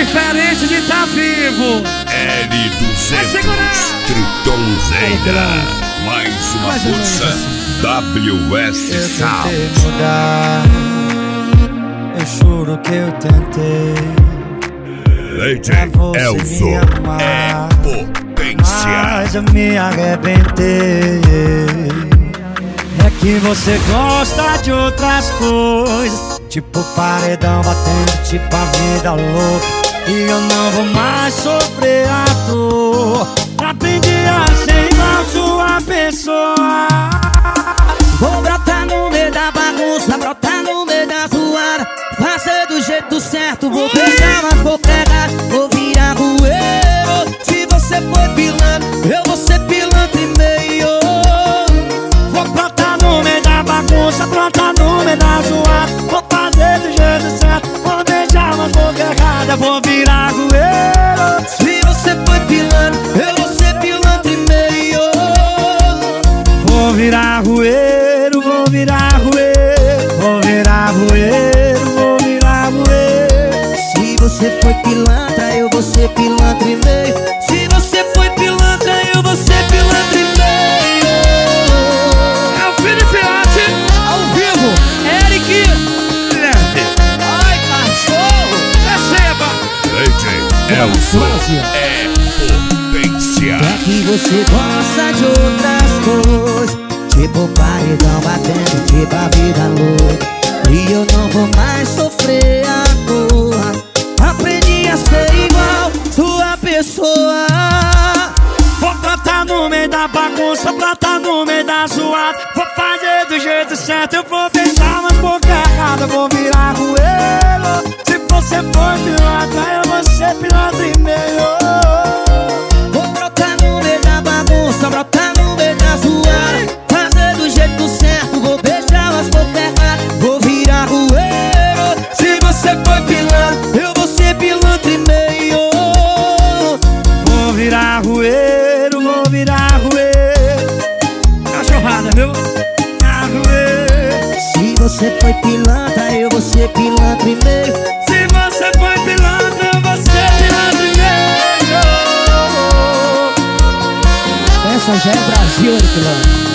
diferente de tá vivo. L200 Tritonzeira. Mais uma força WS Sound. Eu tentei mudar, eu juro que eu tentei. DJ Elzo é potência. Mas eu me arrebentei. É que você gosta de outras coisas, tipo paredão batendo, tipo a vida louca. E eu não vou mais sofrer a dor. Aprendi a ser igual sua pessoa. Vou brotar no meio da bagunça, brotar no meio da zoada, fazer do jeito certo, vou beijar, mas vou pegar, vou virar rueiro. Se você foi pilantra, eu vou ser pilantra e meio. Vou brotar no meio da bagunça, brotar no meio da zoada, vou fazer do jeito certo, vou beijar, mas vou errada, vou virar rueiro. Se você foi pilantra, eu vou ser pilantra e meio. Vou virar rueiro, vou virar rueiro, vou virar rueiro, vou virar rueiro. Se você foi pilantra, eu vou ser pilantra e meio. Se você foi pilantra, eu vou ser pilantra e meio. É o Felipe Arte, ao vivo, Eric. Ai, cachorro, receba. DJ Elzo é potência. É que você gosta de outras coisas, tipo paredão batendo, tipo a vida louca. E eu não vou mais sofrer a dor. Aprendi a ser igual sua pessoa. Vou brotar no meio da bagunça, brotar no meio da zoada, vou fazer do jeito certo, eu vou beijar, mas boca errada, vou virar rueiro. Se você for pilantra, eu vou ser pilantra e meio. Vou brotar no meio da bagunça, brotar no meio da zoada, fazer do jeito certo, vou beijar, mas boca errada, vou virar rueiro. Se você foi pilantra, eu vou ser pilantra e meio. Vou virar rueiro, vou virar rueiro. Cachorrada, viu? Virar rueiro. Se você foi pilantra, eu vou ser pilantra e meio. Se você foi pilantra, eu vou ser pilantra e meio. Essa já é Brasil, pilantra.